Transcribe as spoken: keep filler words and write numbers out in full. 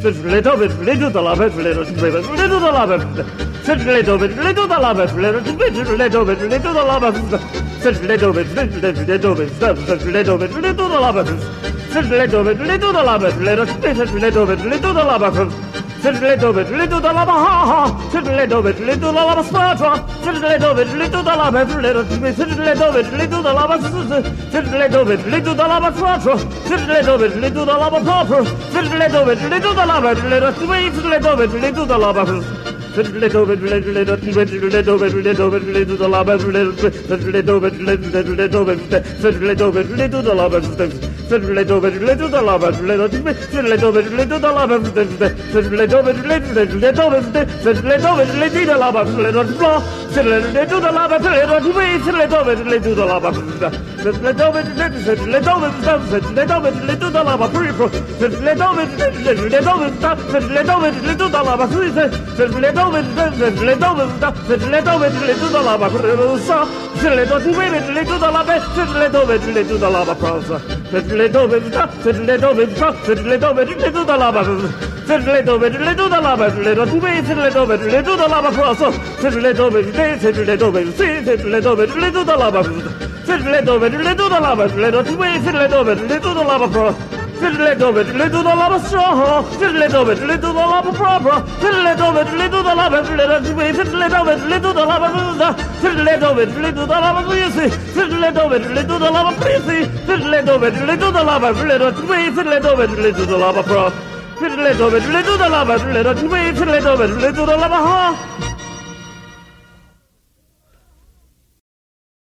fiddle dove fiddle the lava fiddle fiddle the lava fiddle dove fiddle the lava fiddle fiddle dove fiddle the lava fiddle dove fiddle dove fiddle dove fiddle the lava fiddle dove fiddle the lava fiddle fiddle dove fiddle the lava fiddle dove fiddle the lava ha ha fiddle dove fiddle the lava spatra fiddle dove fiddle the lava fiddle fiddle dove fiddle the lava fiddle dove fiddle the lava spatra fiddle dove fiddle the lava proper fiddle dove fiddle the lava fiddle fiddle dove fiddle the lava fiddle dove fiddle fiddle dove fiddle fiddle the lava fiddle dove fiddle dove fiddle dove fiddle the lava fiddle dove fiddle the lava fiddle fiddle dove fiddle the lava fiddle dove fiddle dove fiddle dove fiddle the lava fiddle fiddle to the lava fiddle fiddle dove fiddle to the lava fiddle dove fiddle dove fiddle dove fiddle to the lava fiddle fiddle dove fiddle dove fiddle dove fiddle to the lava fiddle fiddle dove fiddle dove fiddle dove fiddle to the lava fiddle sa fiddle dove fiddle to the lava fiddle dove fiddle to the lava prosa fiddle dove fiddle dove fiddle dove fiddle to the lava fiddle dove fiddle to the lava fiddle dove fiddle dove fiddle to the lava prosa fiddle dove fiddle dove fiddle dove fiddle to the lava fiddle dove fiddle to the lava fiddle dove fiddle dove fiddle to the lava prosa fiddle dove fiddle to the lava straw fiddle dove fiddle to the lava proper fiddle dove fiddle to the lava fiddle dove fiddle dove fiddle to the lava fiddle dove fiddle to the lava greasy fiddle dove fiddle to the lava greasy fiddle dove fiddle to the lava fiddle dove fiddle dove fiddle to the lava pro fiddle dove fiddle to the lava fiddle dove fiddle dove fiddle to the lava ha